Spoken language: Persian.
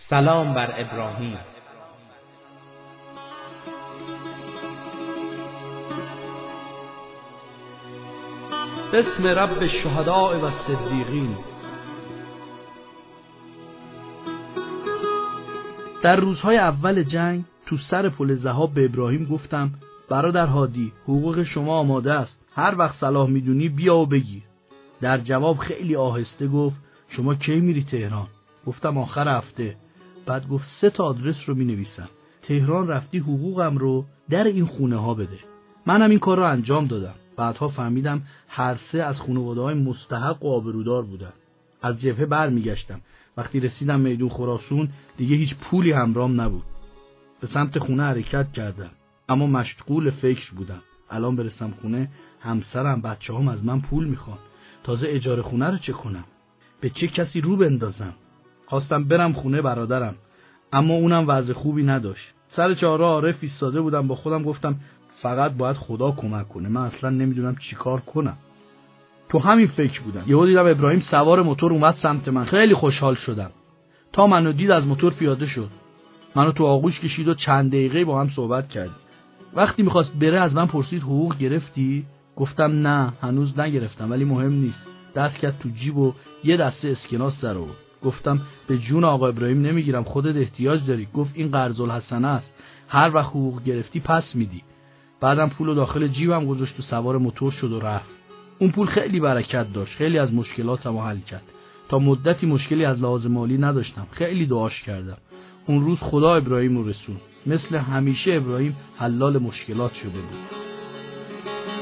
سلام بر ابراهیم. بسم رب الشهداء و الصدیقین. در روزهای اول جنگ تو سر پل ذهاب به ابراهیم گفتم برادر هادی، حقوق شما آماده است، هر وقت صلاح میدونی بیا و بگیر. در جواب خیلی آهسته گفت شما کی میری تهران؟ گفتم آخر هفته. بعد گفت 3 آدرس رو مینویسم، تهران رفتی حقوقم رو در این خونه ها بده. منم این کار رو انجام دادم. بعدها فهمیدم هر 3 از خانواده‌های مستحق و آبرودار بودن. از جبهه برمیگشتم. وقتی رسیدم میدون خراسون دیگه هیچ پولی همراهم نبود. به سمت خونه حرکت کردم، اما مشغول فکر بودم. الان برسم خونه همسرم بچه‌هام از من پول میخوان. تازه اجاره خونه رو چه کنم؟ به چه کسی رو بندازم؟ خواستم برم خونه برادرم، اما اونم وضع خوبی نداشت. سر چهارراه عارف ایستاده بودم، با خودم گفتم فقط باید خدا کمک کنه، من اصلا نمیدونم چیکار کنم. تو همین فکر بودم یهو دیدم ابراهیم سوار موتور اومد سمت من. خیلی خوشحال شدم. تا منو دید از موتور پیاده شد، منو تو آغوش کشید و چند دقیقه با هم صحبت کردیم. وقتی میخواست بره از من پرسید حقوق گرفتی؟ گفتم نه هنوز نگرفتم، ولی مهم نیست. دست کرد تو جیب و یه دسته اسکناس در آورد. گفتم به جون آقا ابراهیم نمیگیرم، خودت احتیاج داری. گفت این قرض الحسنه است، هر وقت حقوق گرفتی پس میدی. بعدم پولو داخل جیبم گذاشت و سوار موتور شد و رفت. اون پول خیلی برکت داشت، خیلی از مشکلاتمو حل کرد. تا مدتی مشکلی از لحاظ مالی نداشتم. خیلی دعاش کردم. اون روز خدا ابراهیم رو رسون. مثل همیشه ابراهیم حلال مشکلات شده بود.